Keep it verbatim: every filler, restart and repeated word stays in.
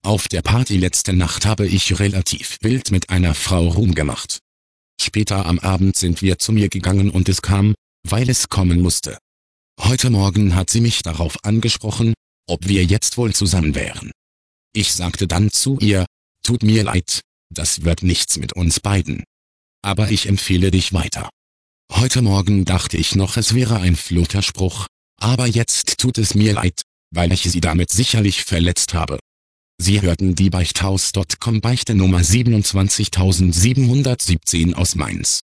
Auf der Party letzte Nacht habe ich relativ wild mit einer Frau rumgemacht. Später am Abend sind wir zu mir gegangen und es kam, weil es kommen musste. Heute Morgen hat sie mich darauf angesprochen, ob wir jetzt wohl zusammen wären. Ich sagte dann zu ihr, tut mir leid, das wird nichts mit uns beiden. Aber ich empfehle dich weiter. Heute Morgen dachte ich noch, es wäre ein Flirterspruch, aber jetzt tut es mir leid, weil ich sie damit sicherlich verletzt habe. Sie hörten die Beichthaus Punkt com Beichte Nummer siebenundzwanzigtausendsiebenhundertsiebzehn aus Mainz.